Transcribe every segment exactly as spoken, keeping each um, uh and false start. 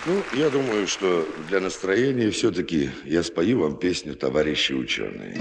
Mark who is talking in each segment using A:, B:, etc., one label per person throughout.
A: Ну, я думаю, что для настроения все-таки я спою вам песню «Товарищи ученые».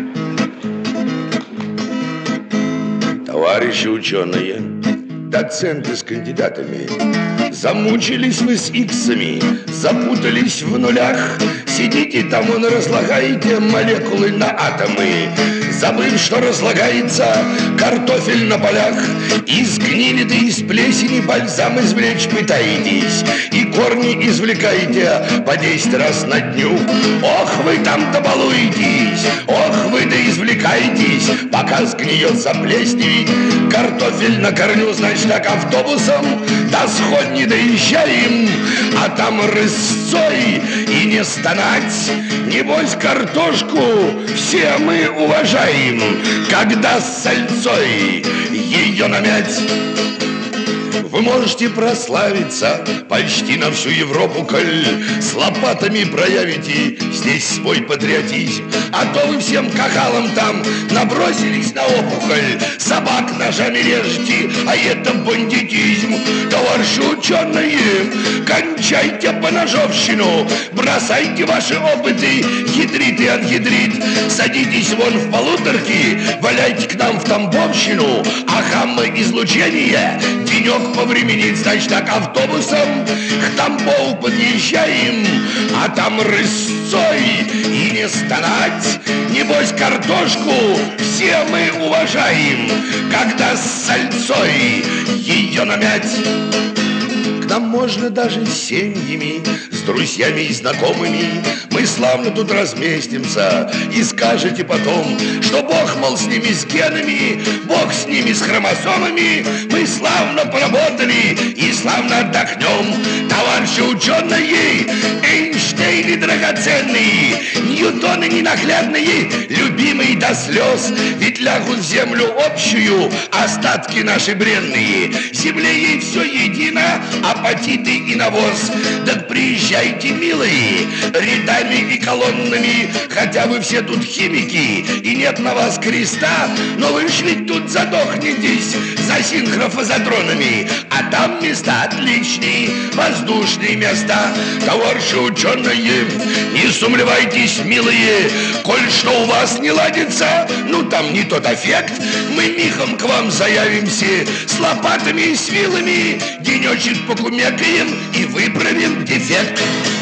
A: Товарищи ученые, доценты с кандидатами, замучились вы с иксами, запутались в нулях. Сидите там, он разлагаете молекулы на атомы, забыв, что разлагается картофель на полях. Из гнили да из плесени бальзам извлечь пытаетесь, и корни извлекаете по десять раз на дню. Ох, вы там добалуетесь, ох, вы да извлекаетесь, пока сгниет, заплесневеет картофель на корню. Значит, так автобусом до сходни доезжаем, а там рысцой и не стонать. Небось, картошку все мы уважаем, когда с сальцой ее намять. Вы можете прославиться почти на всю Европу, коль с лопатами проявите здесь свой патриотизм. А то вы всем кахалам там набросились на опухоль, собак ножами режете, а это бандитизм. Товарищи ученые, кончайте поножовщину, бросайте ваши опыты, ядрит и анхидрит, садитесь вон в полуторки, валяйте к нам в Тамбовщину, а гамма-излучение денек повременить. Значит, так автобусом к Тамбову подъезжаем, а там рысцой и не стонать. Небось, картошку все мы уважаем, когда с сальцой ее намять. К нам можно даже с семьями, с друзьями и знакомыми. Мы славно тут разместимся, и скажете потом, что Бог, мол, с ними, с генами, Бог с ними, с хромосомами. Мы славно поработали и славно отдохнем. Товарищи ученые, Эйнштейны драгоценные, Ньютоны ненаглядные, любимые до слез, ведь лягут в землю общую остатки наши бренные. Земле ей все едино, апатиты и навоз. Так приезжайте, милые, рядами и колоннами, хотя вы все тут химики, и нет на вас креста, но вы ж ведь тут задохнетесь за синхрофазотронами, а там места отличные, воздушные места. Товарищи ученые, не сумлевайтесь, милые, коль что у вас не ладится, ну там не тот эффект, мы мигом к вам заявимся с лопатами и с вилами, денечек покумекаем и выправим дефект.